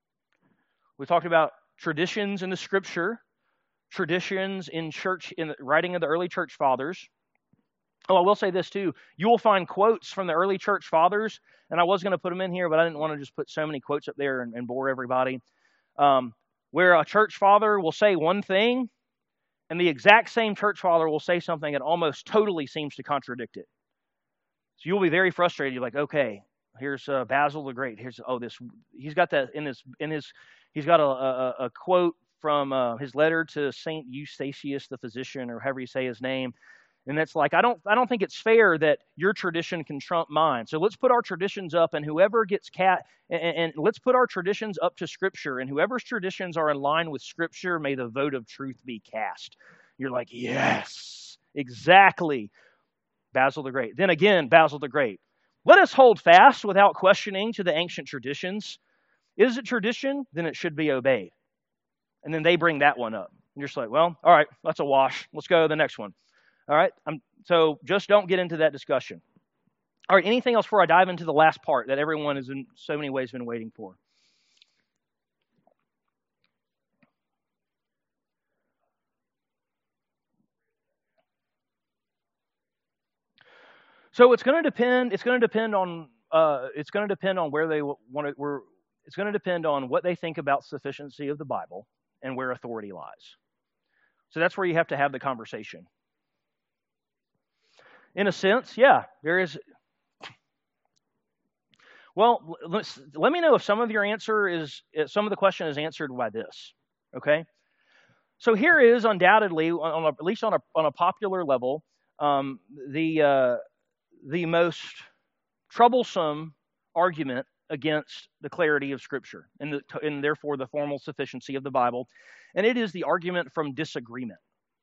We talked about traditions in the Scripture, traditions in church, in the writing of the early church fathers. Oh, I will say this too. You will find quotes from the early church fathers, and I was going to put them in here, but I didn't want to just put so many quotes up there and, and bore everybody. Um, where a church father will say one thing, and the exact same church father will say something that almost totally seems to contradict it. So you'll be very frustrated. You're like, okay, here's uh, Basil the Great. Here's oh this. He's got that in his in his. He's got a a, a quote from uh, his letter to Saint Eustathius the physician, or however you say his name. And that's like, I don't I don't think it's fair that your tradition can trump mine. So let's put our traditions up, and whoever gets cat, and, and let's put our traditions up to Scripture, and whoever's traditions are in line with Scripture, may the vote of truth be cast. You're like, yes, exactly. Basil the Great. Then again, Basil the Great. Let us hold fast without questioning to the ancient traditions. Is it tradition? Then it should be obeyed. And then they bring that one up. And you're just like, well, all right, that's a wash. Let's go to the next one. All right, I'm, so just don't get into that discussion. All right, anything else before I dive into the last part that everyone has in so many ways been waiting for? So it's going to depend. It's going to depend on. Uh, it's going to depend on where they want to. Where it's going to depend on what they think about sufficiency of the Bible and where authority lies. So that's where you have to have the conversation. In a sense, yeah, there is. Well, let's, let me know if some of your answer is, some of the question is answered by this, okay? So here is undoubtedly, on a, at least on a, on a popular level, um, the, uh, the most troublesome argument against the clarity of Scripture, and, the, and therefore the formal sufficiency of the Bible, and it is the argument from disagreement.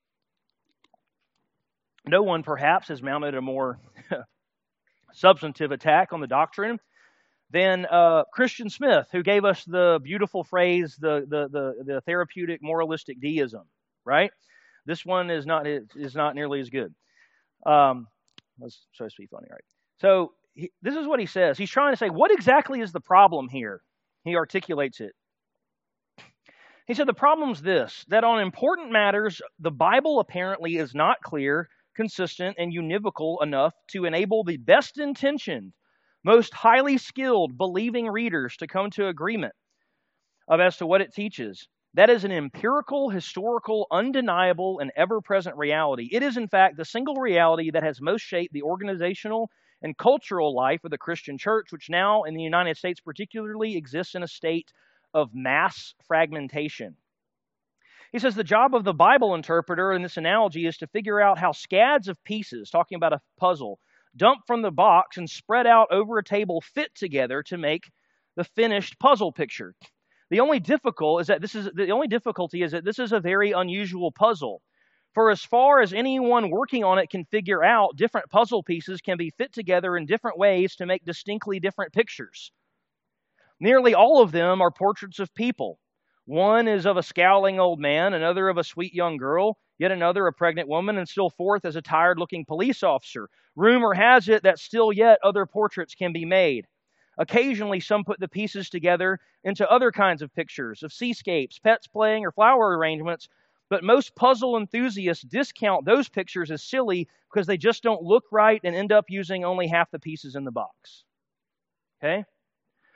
No one, perhaps, has mounted a more substantive attack on the doctrine than uh, Christian Smith, who gave us the beautiful phrase, the, the the the therapeutic moralistic deism. Right? This one is not is not nearly as good. Um, that's supposed to be funny, right? So he, this is what he says. He's trying to say, what exactly is the problem here? He articulates it. He said the problem's this: that on important matters, the Bible apparently is not clear, consistent, and univocal enough to enable the best intentioned, most highly skilled, believing readers to come to agreement of as to what it teaches. That is an empirical, historical, undeniable, and ever-present reality. It is, in fact, the single reality that has most shaped the organizational and cultural life of the Christian church, which now, in the United States particularly, exists in a state of mass fragmentation. He says the job of the Bible interpreter in this analogy is to figure out how scads of pieces, talking about a puzzle, dumped from the box and spread out over a table fit together to make the finished puzzle picture. The only difficult is that this is the only difficulty is that this is a very unusual puzzle. For as far as anyone working on it can figure out, different puzzle pieces can be fit together in different ways to make distinctly different pictures. Nearly all of them are portraits of people. One is of a scowling old man, another of a sweet young girl, yet another a pregnant woman, and still fourth as a tired-looking police officer. Rumor has it that still yet other portraits can be made. Occasionally, some put the pieces together into other kinds of pictures, of seascapes, pets playing, or flower arrangements, but most puzzle enthusiasts discount those pictures as silly because they just don't look right and end up using only half the pieces in the box. Okay?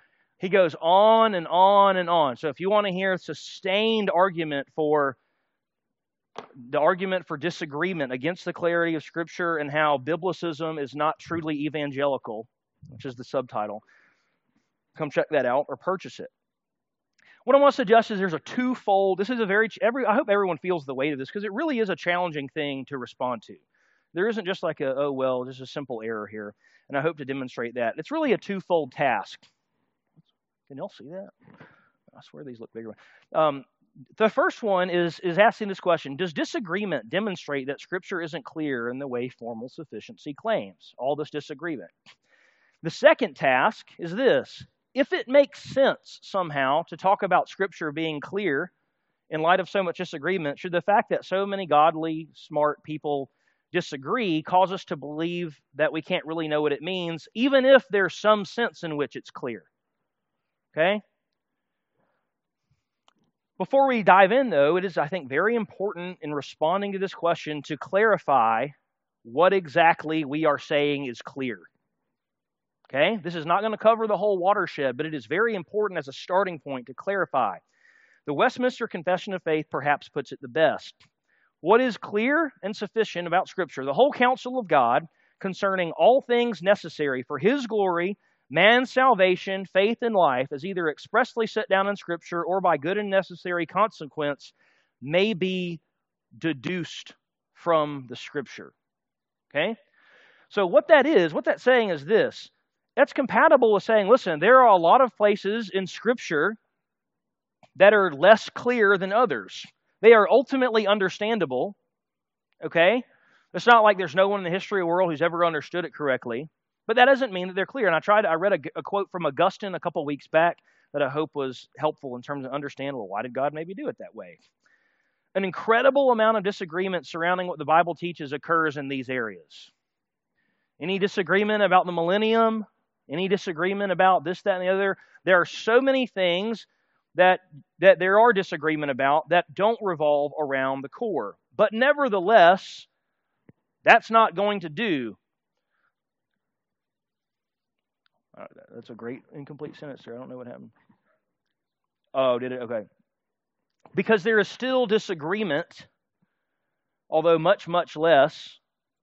He goes on and on and on. So if you want to hear a sustained argument for the argument for disagreement against the clarity of Scripture and how biblicism is not truly evangelical, which is the subtitle, come check that out or purchase it. What I want to suggest is there's a twofold, this is a very, every. I hope everyone feels the weight of this because it really is a challenging thing to respond to. There isn't just like a, oh, well, just a simple error here. And I hope to demonstrate that. It's really a twofold task. Can y'all see that? I swear these look bigger. Um, the first one is, is asking this question: does disagreement demonstrate that Scripture isn't clear in the way formal sufficiency claims? All this disagreement. The second task is this: if it makes sense somehow to talk about Scripture being clear in light of so much disagreement, should the fact that so many godly, smart people disagree cause us to believe that we can't really know what it means, even if there's some sense in which it's clear? Okay? Before we dive in, though, it is, I think, very important in responding to this question to clarify what exactly we are saying is clear. Okay? This is not going to cover the whole watershed, but it is very important as a starting point to clarify. The Westminster Confession of Faith perhaps puts it the best. What is clear and sufficient about Scripture? The whole counsel of God concerning all things necessary for His glory, man's salvation, faith, and life, is either expressly set down in Scripture or by good and necessary consequence may be deduced from the Scripture. Okay? So what that is, what that's saying is this. That's compatible with saying, listen, there are a lot of places in Scripture that are less clear than others. They are ultimately understandable. Okay? It's not like there's no one in the history of the world who's ever understood it correctly. But that doesn't mean that they're clear. And I tried. I read a, a quote from Augustine a couple weeks back that I hope was helpful in terms of understanding, well, why did God maybe do it that way? An incredible amount of disagreement surrounding what the Bible teaches occurs in these areas. Any disagreement about the millennium, any disagreement about this, that, and the other. There are so many things that, that there are disagreement about that don't revolve around the core. But nevertheless, that's not going to do. Uh, that's a great incomplete sentence there. I don't know what happened. Oh, did it? Okay. Because there is still disagreement, although much, much less,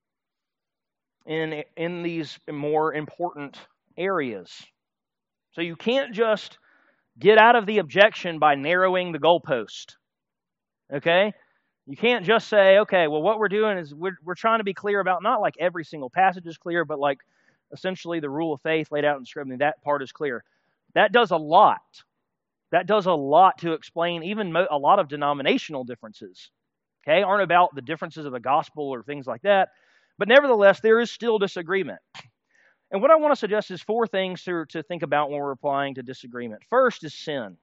in, in these more important areas. So you can't just get out of the objection by narrowing the goalpost. Okay? You can't just say, okay, well, what we're doing is we're, we're trying to be clear about not like every single passage is clear, but like essentially the rule of faith laid out in Scripture. I mean, that part is clear. That does a lot. That does a lot to explain even mo- a lot of denominational differences. Okay, aren't about the differences of the gospel or things like that. But nevertheless, there is still disagreement. And what I want to suggest is four things to, to think about when we're applying to disagreement. First is sin.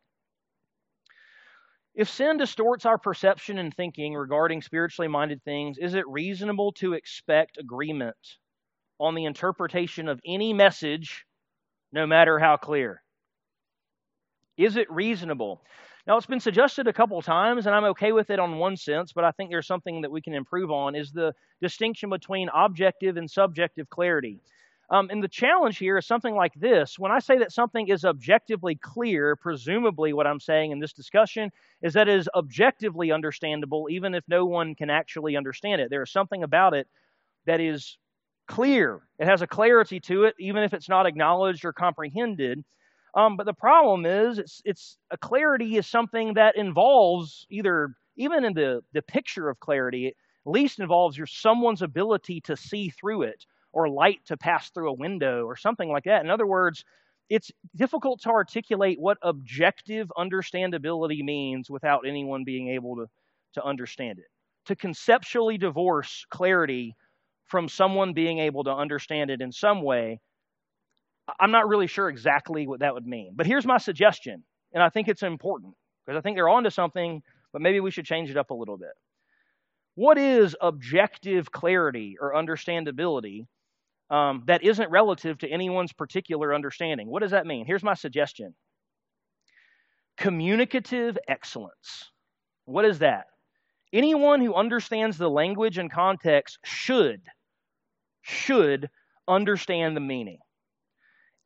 If sin distorts our perception and thinking regarding spiritually minded things, is it reasonable to expect agreement on the interpretation of any message, no matter how clear? Is it reasonable? Now, it's been suggested a couple times, and I'm okay with it on one sense, but I think there's something that we can improve on, is the distinction between objective and subjective clarity. Um, and the challenge here is something like this. When I say that something is objectively clear, presumably what I'm saying in this discussion is that it is objectively understandable, even if no one can actually understand it. There is something about it that is clear. It has a clarity to it, even if it's not acknowledged or comprehended. Um, but the problem is, it's it's a clarity is something that involves either, even in the, the picture of clarity, it at least involves your someone's ability to see through it, or light to pass through a window, or something like that. In other words, it's difficult to articulate what objective understandability means without anyone being able to, to understand it. To conceptually divorce clarity from someone being able to understand it in some way, I'm not really sure exactly what that would mean. But here's my suggestion, and I think it's important, because I think they're onto something, but maybe we should change it up a little bit. What is objective clarity or understandability um, that isn't relative to anyone's particular understanding? What does that mean? Here's my suggestion. Communicative excellence. What is that? Anyone who understands the language and context should, should understand the meaning.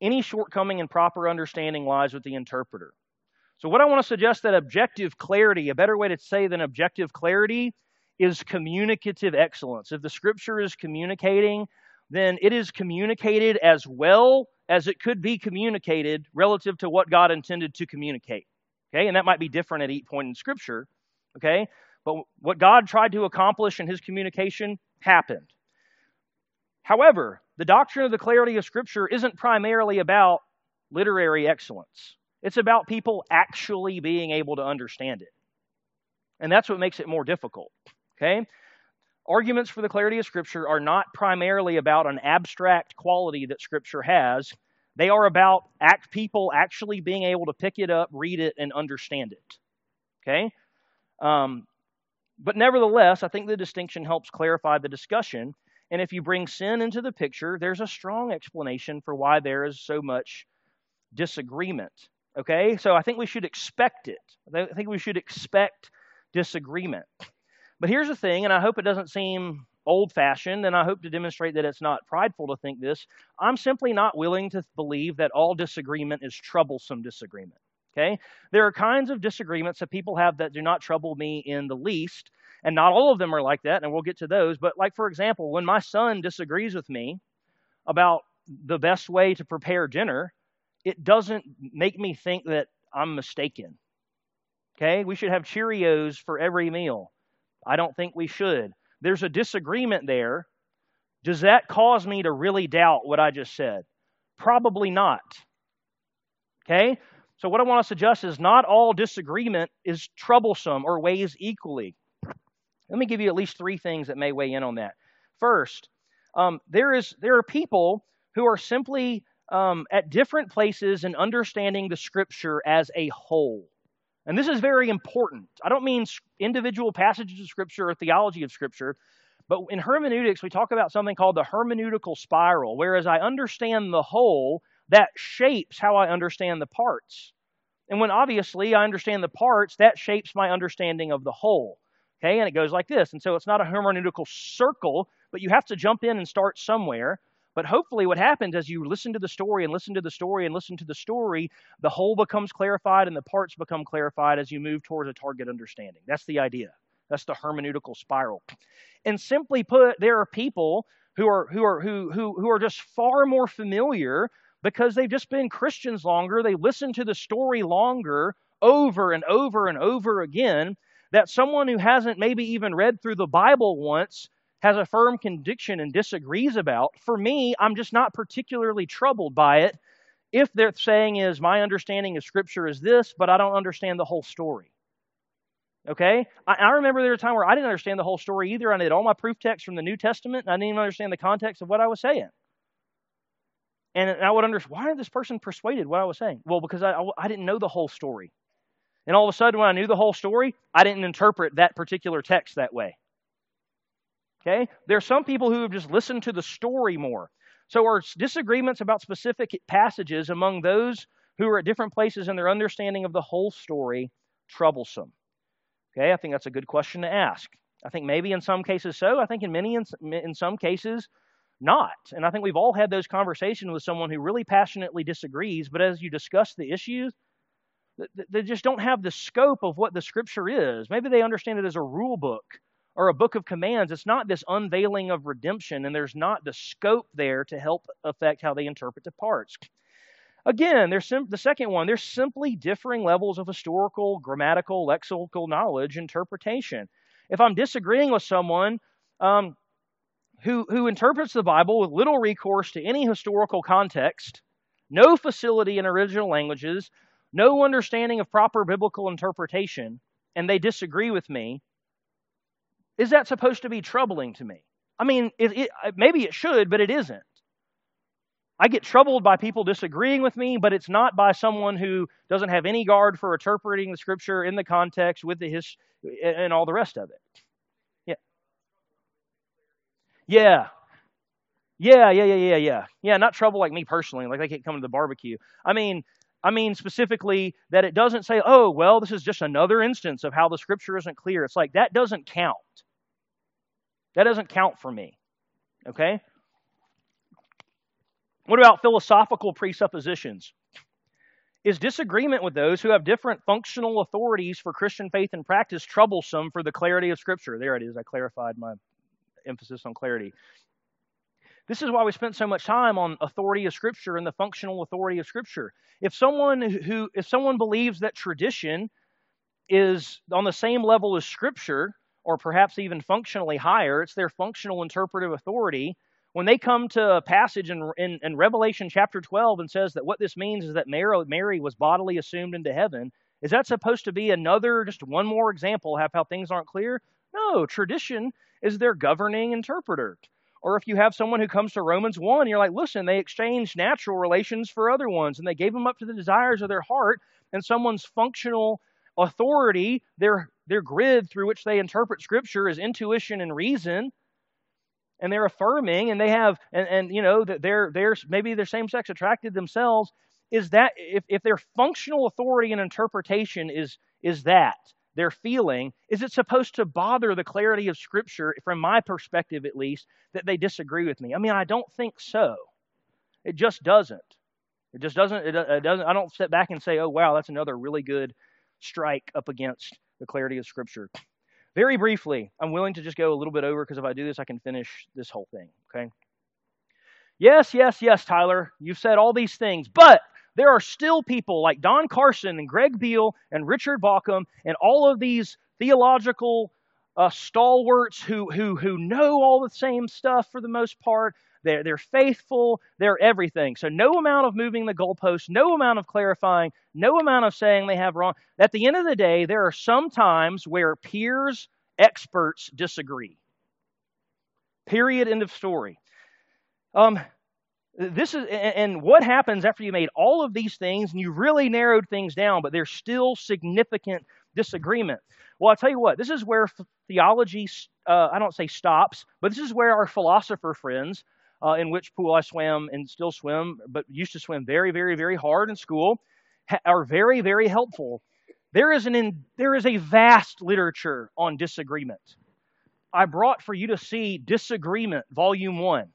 Any shortcoming in proper understanding lies with the interpreter. So what I want to suggest that objective clarity, a better way to say than objective clarity, is communicative excellence. If the Scripture is communicating, then it is communicated as well as it could be communicated relative to what God intended to communicate. Okay, and that might be different at each point in Scripture. Okay, but what God tried to accomplish in His communication happened. However, the doctrine of the clarity of Scripture isn't primarily about literary excellence. It's about people actually being able to understand it. And that's what makes it more difficult. Okay? Arguments for the clarity of Scripture are not primarily about an abstract quality that Scripture has. They are about act people actually being able to pick it up, read it, and understand it. Okay? Um, but nevertheless, I think the distinction helps clarify the discussion. And if you bring sin into the picture, there's a strong explanation for why there is so much disagreement. Okay? So I think we should expect it. I think we should expect disagreement. But here's the thing, and I hope it doesn't seem old-fashioned, and I hope to demonstrate that it's not prideful to think this. I'm simply not willing to believe that all disagreement is troublesome disagreement. Okay? There are kinds of disagreements that people have that do not trouble me in the least, and not all of them are like that, and we'll get to those. But like, for example, when my son disagrees with me about the best way to prepare dinner, it doesn't make me think that I'm mistaken. Okay? We should have Cheerios for every meal. I don't think we should. There's a disagreement there. Does that cause me to really doubt what I just said? Probably not. Okay? So what I want to suggest is not all disagreement is troublesome or weighs equally. Let me give you at least three things that may weigh in on that. First, um, there is there are people who are simply um, at different places in understanding the Scripture as a whole. And this is very important. I don't mean individual passages of Scripture or theology of Scripture, but in hermeneutics, we talk about something called the hermeneutical spiral, whereas I understand the whole, that shapes how I understand the parts. And when obviously I understand the parts, that shapes my understanding of the whole. Okay, and it goes like this. And so it's not a hermeneutical circle, but you have to jump in and start somewhere. But hopefully what happens as you listen to the story and listen to the story and listen to the story, the whole becomes clarified and the parts become clarified as you move towards a target understanding. That's the idea. That's the hermeneutical spiral. And simply put, there are people who are who are who who who are just far more familiar because they've just been Christians longer. They listen to the story longer, over and over and over again, that someone who hasn't maybe even read through the Bible once has a firm conviction and disagrees about. For me, I'm just not particularly troubled by it if they're saying is, my understanding of Scripture is this, but I don't understand the whole story. Okay? I, I remember there was a time where I didn't understand the whole story either. I did all my proof texts from the New Testament, and I didn't even understand the context of what I was saying. And I would understand, why did this person persuaded what I was saying? Well, because I, I, I didn't know the whole story. And all of a sudden, when I knew the whole story, I didn't interpret that particular text that way. Okay? There are some people who have just listened to the story more. So are disagreements about specific passages among those who are at different places in their understanding of the whole story troublesome? Okay, I think that's a good question to ask. I think maybe in some cases so. I think in many, in, in some cases, not. And I think we've all had those conversations with someone who really passionately disagrees, but as you discuss the issues, they just don't have the scope of what the Scripture is. Maybe they understand it as a rule book or a book of commands. It's not this unveiling of redemption, and there's not the scope there to help affect how they interpret the parts. Again, there's sim- the second one, there's simply differing levels of historical, grammatical, lexical knowledge interpretation. If I'm disagreeing with someone um, who, who interprets the Bible with little recourse to any historical context, no facility in original languages, no understanding of proper biblical interpretation, and they disagree with me, is that supposed to be troubling to me? I mean, it, it, maybe it should, but it isn't. I get troubled by people disagreeing with me, but it's not by someone who doesn't have any guard for interpreting the Scripture in the context with the his and all the rest of it. Yeah. Yeah. Yeah, yeah, yeah, yeah, yeah. Yeah, not trouble like me personally, like they can't come to the barbecue. I mean, I mean specifically that it doesn't say, oh, well, this is just another instance of how the Scripture isn't clear. It's like, that doesn't count. That doesn't count for me. Okay? What about philosophical presuppositions? Is disagreement with those who have different functional authorities for Christian faith and practice troublesome for the clarity of Scripture? There it is. I clarified my emphasis on clarity. This is why we spent so much time on authority of Scripture and the functional authority of Scripture. If someone who, if someone believes that tradition is on the same level as Scripture, or perhaps even functionally higher, it's their functional interpretive authority. When they come to a passage in, in, in Revelation chapter twelve and says that what this means is that Mary, Mary was bodily assumed into heaven, is that supposed to be another, just one more example of how things aren't clear? No, tradition is their governing interpreter. Or if you have someone who comes to Romans one, and you're like, listen, they exchanged natural relations for other ones, and they gave them up to the desires of their heart, and someone's functional authority, their, their grid through which they interpret Scripture is intuition and reason, and they're affirming, and they have, and, and you know, that they're, they're maybe they're same-sex attracted themselves, is that, if, if their functional authority and interpretation is, is that, their feeling, is it supposed to bother the clarity of Scripture, from my perspective at least, that they disagree with me? I mean, I don't think so. It just doesn't. It just doesn't, it, it doesn't, I don't step back and say, oh, wow, that's another really good strike up against the clarity of Scripture. Very briefly, I'm willing to just go a little bit over, because if I do this, I can finish this whole thing, okay? Yes, yes, yes, Tyler, you've said all these things, but there are still people like Don Carson and Greg Beale and Richard Bauckham and all of these theological uh, stalwarts who, who, who know all the same stuff for the most part. They're, they're faithful. They're everything. So no amount of moving the goalposts, no amount of clarifying, no amount of saying they have wrong. At the end of the day, there are some times where peers, experts disagree. Period. End of story. Um, this is, and what happens after you made all of these things and you really narrowed things down, but there's still significant disagreement? Well, I'll tell you what, this is where theology, uh, I don't say stops, but this is where our philosopher friends, Uh, in which pool I swam and still swim, but used to swim very, very, very hard in school, ha- are very, very helpful. There is an in, there is a vast literature on disagreement. I brought for you to see Disagreement, Volume one.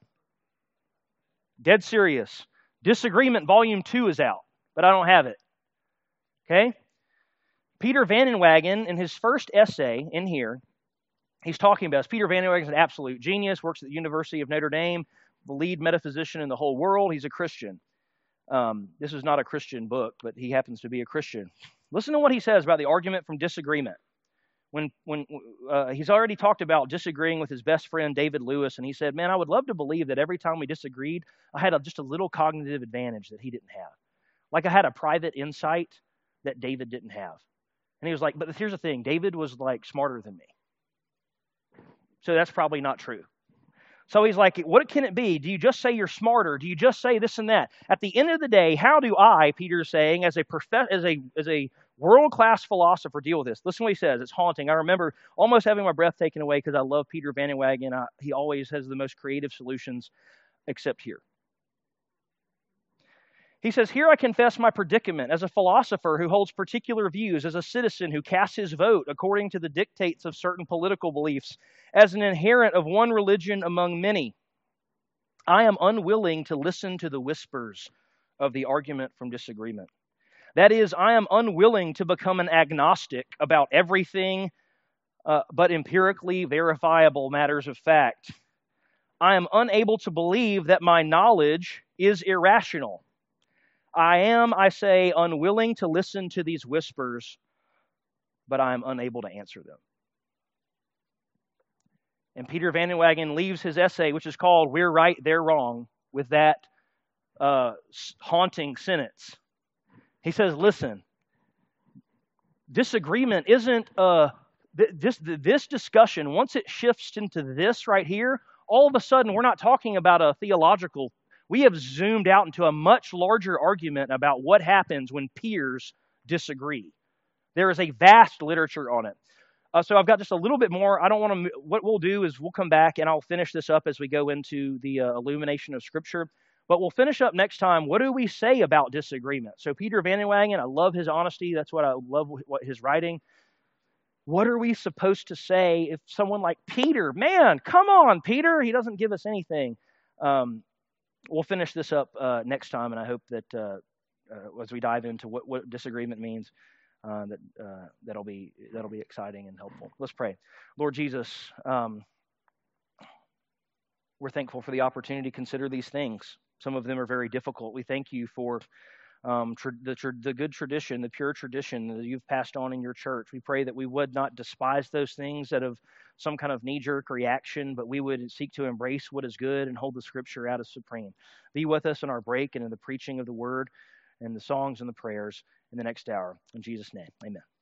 Dead serious. Disagreement, Volume two is out, but I don't have it. Okay? Peter Van Inwagen, in his first essay in here, he's talking about this. Peter Van Inwagen is an absolute genius, works at the University of Notre Dame, the lead metaphysician in the whole world. He's a Christian. Um, this is not a Christian book, but he happens to be a Christian. Listen to what he says about the argument from disagreement. When when uh, he's already talked about disagreeing with his best friend David Lewis, and he said, man, I would love to believe that every time we disagreed, I had a, just a little cognitive advantage that he didn't have. Like I had a private insight that David didn't have. And he was like, but here's the thing, David was like smarter than me. So that's probably not true. So he's like, what can it be? Do you just say you're smarter? Do you just say this and that? At the end of the day, how do I, Peter's saying, as a prof- as a as a world-class philosopher, deal with this? Listen to what he says. It's haunting. I remember almost having my breath taken away because I love Peter Van Inwagen. I, he always has the most creative solutions, except here. He says, here I confess my predicament as a philosopher who holds particular views, as a citizen who casts his vote according to the dictates of certain political beliefs, as an inherent of one religion among many. I am unwilling to listen to the whispers of the argument from disagreement. That is, I am unwilling to become an agnostic about everything uh, but empirically verifiable matters of fact. I am unable to believe that my knowledge is irrational. I am, I say, unwilling to listen to these whispers, but I am unable to answer them. And Peter Van Inwagen leaves his essay, which is called We're Right, They're Wrong, with that uh, haunting sentence. He says, listen, disagreement isn't, uh, th- this, th- this discussion, once it shifts into this right here, all of a sudden we're not talking about a theological. We have zoomed out into a much larger argument about what happens when peers disagree. There is a vast literature on it. Uh, so I've got just a little bit more. I don't want to. What we'll do is we'll come back and I'll finish this up as we go into the uh, illumination of Scripture. But we'll finish up next time. What do we say about disagreement? So Peter Van Inwagen, I love his honesty. That's what I love. What his writing. What are we supposed to say if someone like Peter? Man, come on, Peter. He doesn't give us anything. Um, we'll finish this up uh, next time, and I hope that uh, uh, as we dive into what, what disagreement means, uh, that uh, that'll be that'll be exciting and helpful. Let's pray. Lord Jesus, um, we're thankful for the opportunity to consider these things. Some of them are very difficult. We thank you for um, tr- the, tr- the good tradition, the pure tradition that you've passed on in your church. We pray that we would not despise those things out of some kind of knee-jerk reaction, but we would seek to embrace what is good and hold the Scripture out as supreme. Be with us in our break and in the preaching of the Word and the songs and the prayers in the next hour. In Jesus' name, amen.